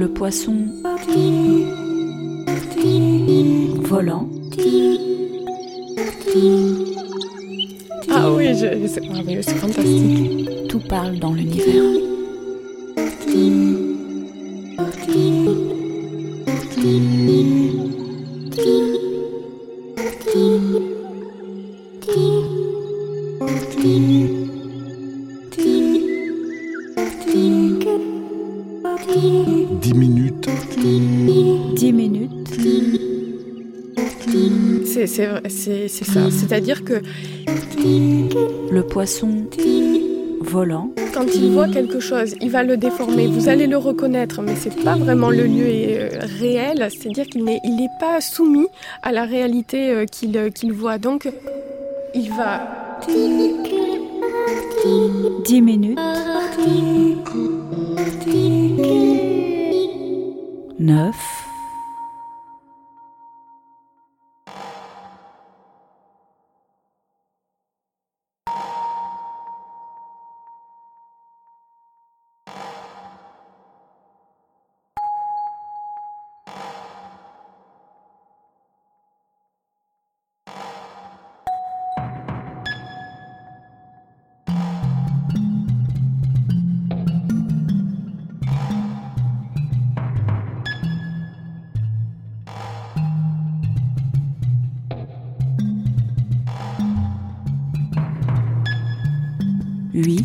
Le poisson volant. Ah oui, c'est merveilleux, c'est fantastique. Tout parle dans l'univers. Dix minutes. 10 minutes. C'est ça. C'est-à-dire que Le poisson volant. quand il voit quelque chose, il va le déformer. Vous allez le reconnaître, mais c'est pas vraiment le lieu réel. C'est-à-dire qu'il n'est pas soumis à la réalité qu'il voit. Donc, il va 10 minutes. 9. Huit.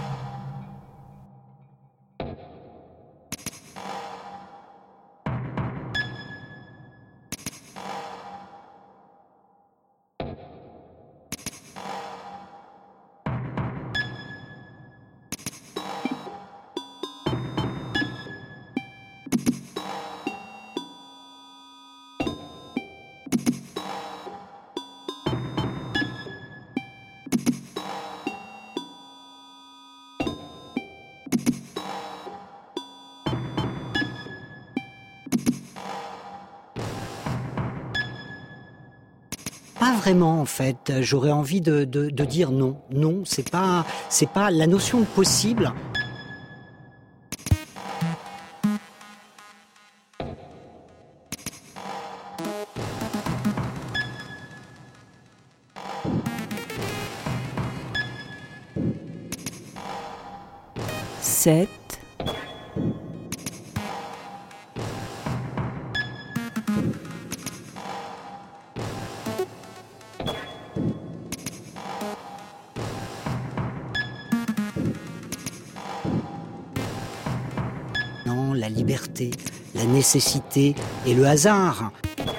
Pas vraiment en fait. J'aurais envie de dire non. Non, c'est pas la notion de possible. Sept. Non, la liberté, la nécessité et le hasard.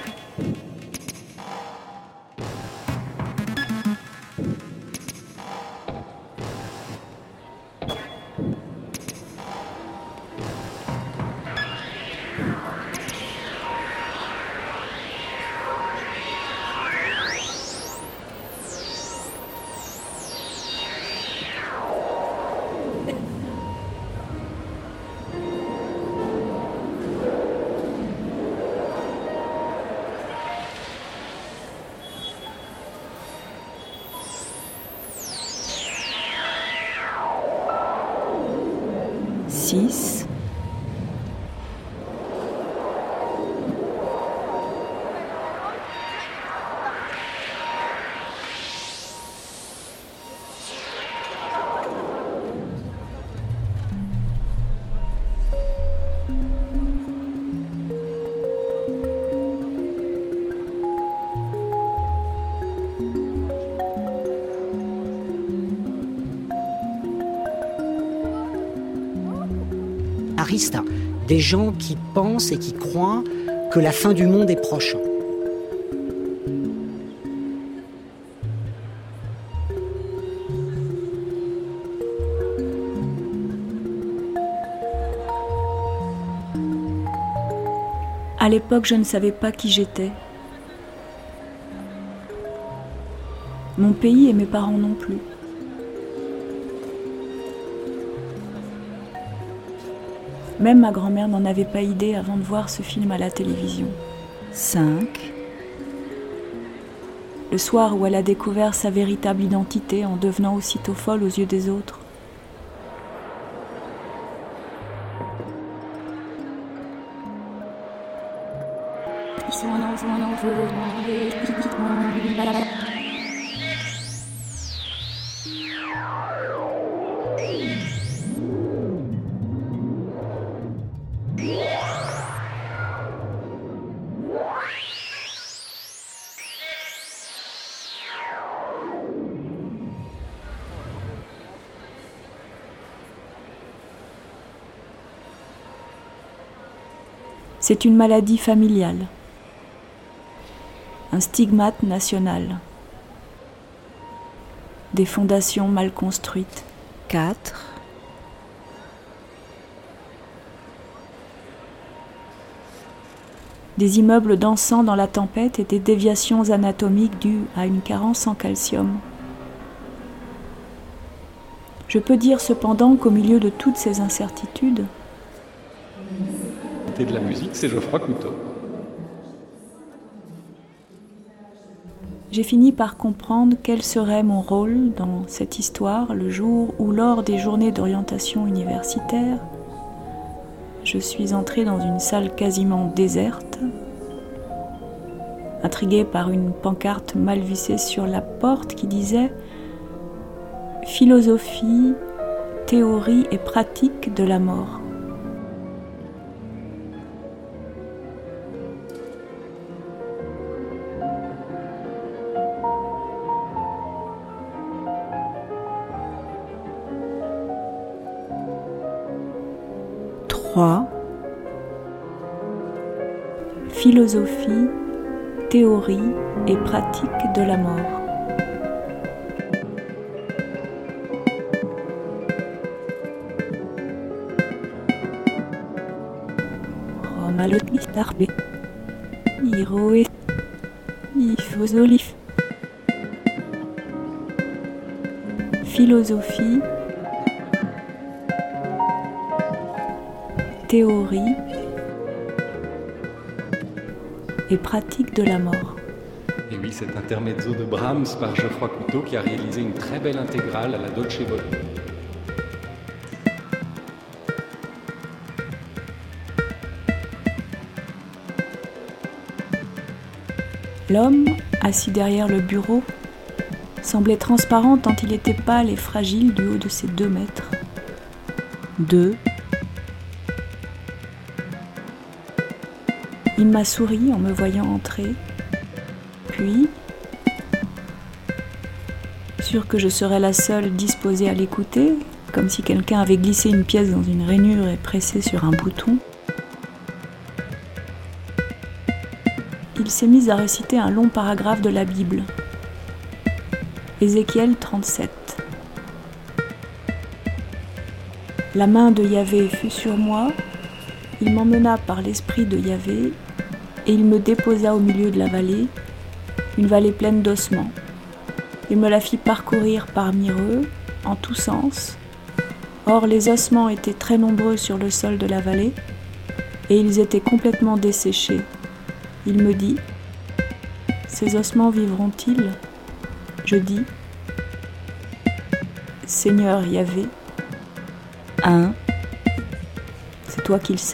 Six. Des gens qui pensent et qui croient que la fin du monde est proche. À l'époque, je ne savais pas qui j'étais. Mon pays et mes parents non plus. Même ma grand-mère n'en avait pas idée avant de voir ce film à la télévision. 5. Le soir où elle a découvert sa véritable identité en devenant aussitôt folle aux yeux des autres. C'est une maladie familiale, un stigmate national, des fondations mal construites. 4. Des immeubles dansant dans la tempête et des déviations anatomiques dues à une carence en calcium. Je peux dire cependant qu'au milieu de toutes ces incertitudes, de la musique, c'est Geoffroy Couteau. j'ai fini par comprendre quel serait mon rôle dans cette histoire le jour où, lors des journées d'orientation universitaire, je suis entrée dans une salle quasiment déserte, intriguée par une pancarte mal vissée sur la porte qui disait « Philosophie, théorie et pratique de la mort ». Philosophie, théorie et pratique de la mort. Philosophie, théorie et pratique de la mort. Et oui, cet intermezzo de Brahms par Geoffroy Couteau qui a réalisé une très belle intégrale à la Dolce Vita. L'homme, assis derrière le bureau, semblait transparent tant il était pâle et fragile du haut de ses 2 mètres. 2. Il m'a souri en me voyant entrer, puis, sûr que je serais la seule disposée à l'écouter, comme si quelqu'un avait glissé une pièce dans une rainure et pressé sur un bouton, il s'est mis à réciter un long paragraphe de la Bible. Ézéchiel 37. La main de Yahvé fut sur moi, il m'emmena par l'esprit de Yahvé, et il me déposa au milieu de la vallée, une vallée pleine d'ossements. Il me la fit parcourir parmi eux, en tous sens. Or, les ossements étaient très nombreux sur le sol de la vallée, et ils étaient complètement desséchés. Il me dit, « Ces ossements vivront-ils » Je dis, « Seigneur Yahvé, 1. C'est toi qui le sais. »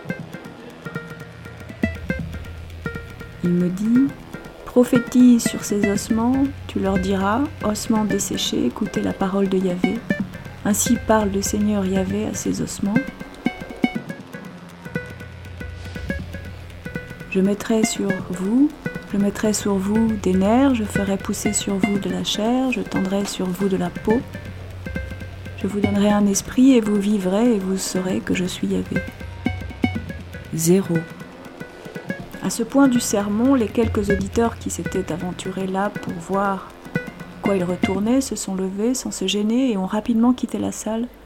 Il me dit, prophétise sur ces ossements, tu leur diras, ossements desséchés, écoutez la parole de Yahvé. Ainsi parle le Seigneur Yahvé à ces ossements. Je mettrai sur vous des nerfs, je ferai pousser sur vous de la chair, je tendrai sur vous de la peau. Je vous donnerai un esprit et vous vivrez et vous saurez que je suis Yahvé. 0. À ce point du sermon, les quelques auditeurs qui s'étaient aventurés là pour voir quoi il retournait se sont levés sans se gêner et ont rapidement quitté la salle,